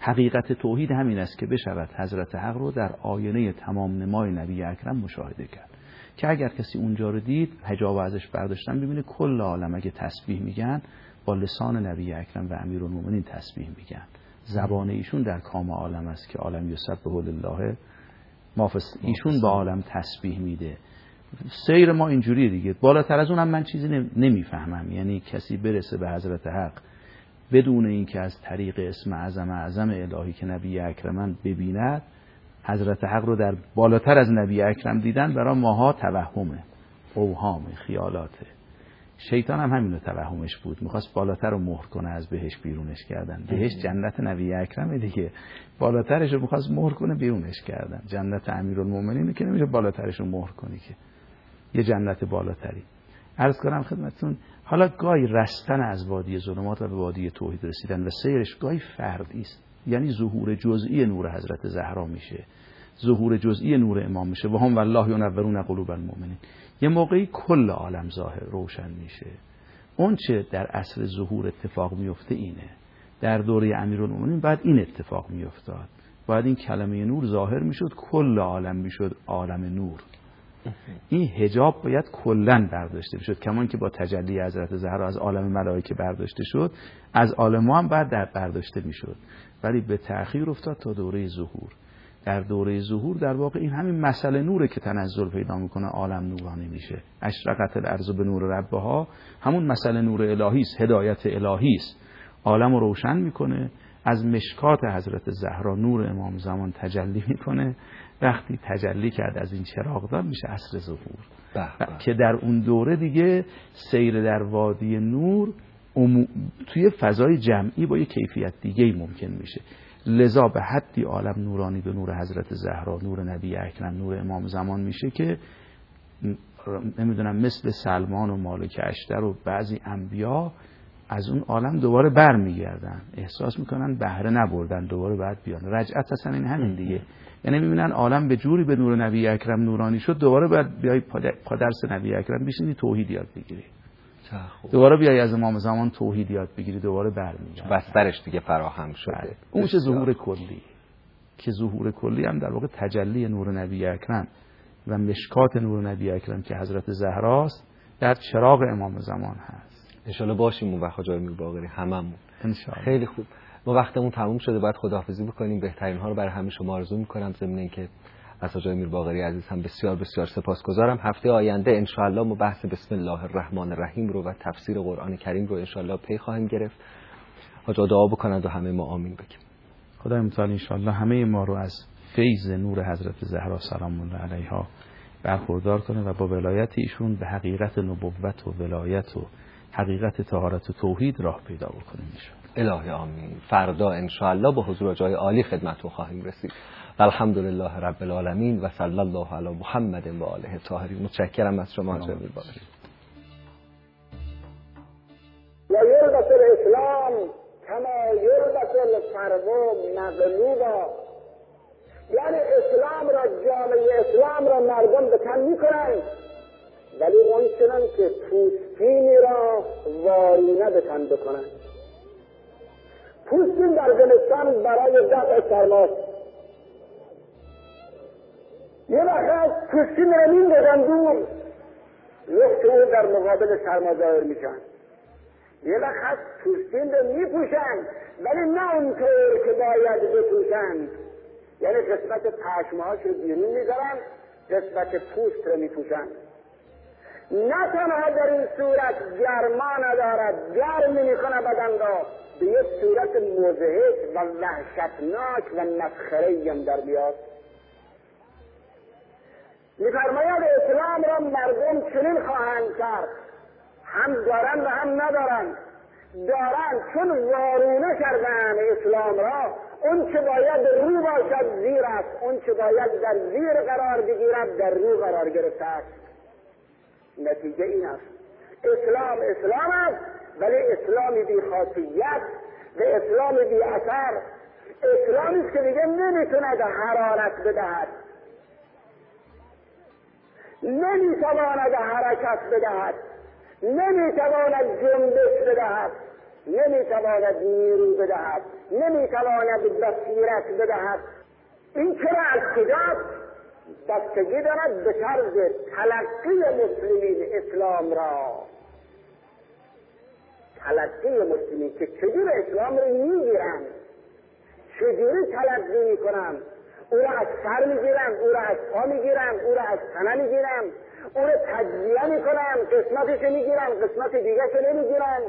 حقیقت توحید همین است که بشود حضرت حق رو در آینه تمام نمای نبی اکرم مشاهده کرد که اگر کسی اونجا رو دید، حجاب ازش برداشتن، ببینه کل عالم اگه تسبیح میگن با لسان نبی اکرم و امیرالمومنین تسبیح میگن. زبان ایشون در کام عالم است که عالم یسبح لله ما فی، ایشون با عالم تسبیح میده. سیر ما اینجوریه دیگه. بالاتر از اونم من چیزی نمیفهمم. یعنی کسی برسه به حضرت حق بدون اینکه از طریق اسم اعظم اعظم الهی که نبی اکرمن ببیند، حضرت حق رو در بالاتر از نبی اکرم دیدن برای ماها توهمه، اوهامه، خیالاته. شیطان هم همینو توهمش بود، میخواست بالاتر رو مهر کنه، از بهش بیرونش کردن. بهش جنت نبی اکرمه دیگه، بالاترش رو میخواست مهر کنه، بیرونش کردن. جنت امیرالمومنین که نمیشه بالاترش رو مهر کنی، که یه جنت بالاتری. عرض کنم خدمتتون، حالا گاهی رستن از وادی ظلمات و به وادی توحید رسیدن و سیرش گاهی فردی است. یعنی ظهور جزئی نور حضرت زهرا میشه، ظهور جزئی نور امام میشه. و هم والله ینورون قلوب المؤمنین. یه موقعی کل عالم ظاهر روشن میشه. اون چه در عصر ظهور اتفاق میفته اینه. در دوره امیرالمومنین بعد این اتفاق میافتاد، بعد این کلمه نور ظاهر میشد، کل عالم میشد عالم نور. این حجاب باید کلن برداشته بشد، کمان که با تجلی حضرت زهرا از عالم ملائکه برداشته شد، از عالم ما هم بعد در برداشته میشد، ولی به تأخیر افتاد تا دوره ظهور. در دوره ظهور در واقع این همین مسئله نوره که تنزل پیدا میکنه، عالم نورانی میشه. اشرقت الارض به نور ربها، همون مسئله نور الهی است، هدایت الهی است. عالم رو روشن میکنه. از مشکات حضرت زهرا نور امام زمان تجلی میکنه. وقتی تجلی کرد از این چراغدان میشه عصر ظهور، که در اون دوره دیگه سیر در وادی نور امو... توی فضای جمعی با یه کیفیت دیگه ممکن میشه. لذا به حدی عالم نورانی به نور حضرت زهرا، نور نبی اکرم، نور امام زمان میشه که نمیدونم مثل سلمان و مالک اشتر و بعضی انبیا از اون عالم دوباره بر میگردن، احساس میکنن بهره نبردن، دوباره بعد بیان. رجعت اصلا این همین دیگه. یعنی میبینن عالم به جوری به نور نبی اکرم نورانی شد، دوباره باید بیای پادرس نبی اکرم بشینی توحید یاد بگیری، دوباره بیای از امام زمان توحید یاد بگیری، دوباره برمیگردی. بسترش دیگه فراهم شده. بله. اون چه ظهور کلی، که ظهور کلی هم در واقع تجلی نور نبی اکرم و مشکات نور نبی اکرم که حضرت زهراست در چراغ امام زمان هست. انشالله باشیم اون وقت حاج میر باقری هممون. انشالله. خیلی خوب. ما وقتمون تموم شده، باید خداحافظی بکنیم. بهترین ها رو برای همه شما آرزو میکنم. ضمن اینکه از حاج میر باقری عزیز هم بسیار بسیار سپاسگزارم. هفته آینده انشالله ما بحث بسم الله الرحمن الرحیم رو و تفسیر قرآن کریم رو انشالله پی خواهیم گرفت. حاج دعا بکنند و همه ما آمین بگیم. خدای متعال انشالله همه ما رو از فیض نور حضرت زهرا سلام الله علیها برخوردار کنه و با ولایت ایشون به حقیقت نبوت و ولایت و حقیقت طهارت و توحید راه پیدا بکنیم انشالله. الهی آمین. فردا انشالله با حضور جای عالی خدمتتون خواهیم رسید. الحمدلله رب العالمین و صلی الله علی محمد و آله الطاهرین. متشکرم از شما حاج میر باقری. و یلبس الاسلام کما یلبس الفرو مغلوبا، یعنی اسلام را، جامعه اسلام را مردم به تن میکنند، ولی اون چنان که پوستینی را وارونه به تن بکنند. پوستین در زمستان برای دفع سرماست. یه وقت پوستین را میندازن دور، لخت اون در مقابل سرما ظاهر میشن. یه وقت پوستین را میپوشن، ولی نه اونطور که باید بپوشن. یعنی قسمت پشمهاش رو بیرون میذارن، قسمت پوست رو میپوشن. نه تنها در این صورت گرما ندارد، گرم میکنه بدن را، به یک صورت مضحک و وحشتناک و مسخره‌ای هم در بیاد. میفرماید اسلام را مردم چنین خواهند کرد، هم دارن و هم ندارن. دارن چون وارونه کردن اسلام را، اون که باید رو باشد زیر است، اون که باید در زیر قرار بگیرد در رو قرار گرفته است. نتیجه این است اسلام اسلام است، ولی اسلامی بی خاصیت و اسلامی بی اثر. اسلامی است که دیگه نمیتوند حرارت بدهد، نمیتواند حرکت بدهد، نمیتواند جنبش بدهد. نمیتواند نیرو بدهد، نمیتواند بصیرت بدهد. این چرا از کجاست؟ بستگی دارد به طرز تلقی مسلمین اسلام را، تلقی مسلمین که چجور اسلام را میگیرن، چجوری تلقی میکنن، او را از سر میگیرن، او را از پا میگیرن، او را از تنه میگیرن، او را تجزیه میکنن، قسمتش میگیرن، قسمت دیگرش نمیگیرن،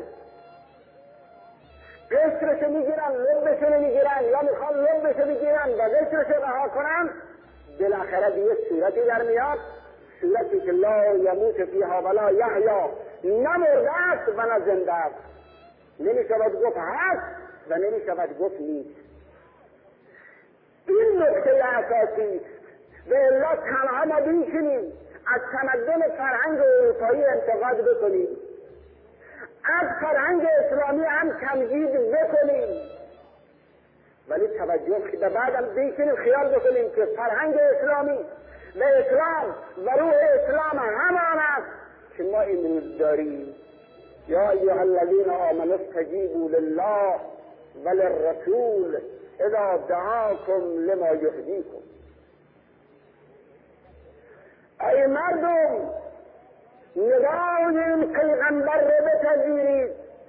قشرش میگیرن، لبش نمیگیرن، یا میخوان لبش بگیرن و قشرش رها کنن. بالاخره دیگه صورتی در میاد، صورتی که لا یموت فیها ولا یحیا، نه مرده است و نه زنده است، نمیشود گفت هست و نمیشود گفت نیست. این نکته اساسی است. به الا تنها ما بنشینیم از تمدن فرهنگ اروپایی انتقاد بکنیم، از فرهنگ اسلامی هم تمجید بکنیم، ولی توجه به بعدم بنشینیم خیال بکنیم که فرهنگ اسلامی و اسلام و روح اسلام همان است که ما امروز داریم. یا ایها الذین آمنوا استجیبوا لله وللرسول اذا دعاکم لما یحییکم. ای مردم، ندای این پیغمبر رو بپذیرید،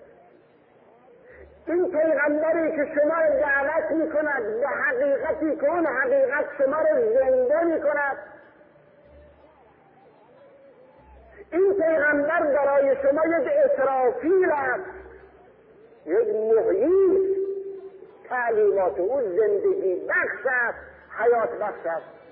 این پیغمبری که شما رو دعوت میکند به حقیقتی که اون حقیقت شما رو زنده میکند. این پیغمبر برای شما یک اسرافیل است، یک محیی. تعلیمات او زندگی بخش است، حیات بخش است.